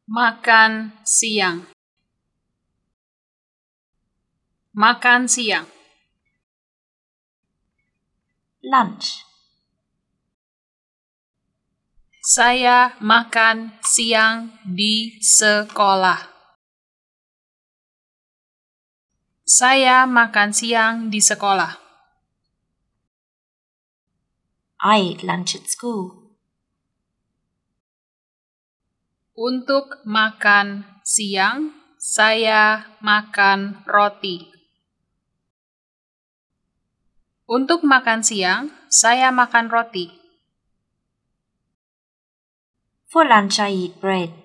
Makan siang. Makan siang. Lunch. Saya makan siang di sekolah. Saya makan siang di sekolah. I eat lunch at school. Untuk makan siang, saya makan roti. Untuk makan siang, saya makan roti. For lunch, I eat bread.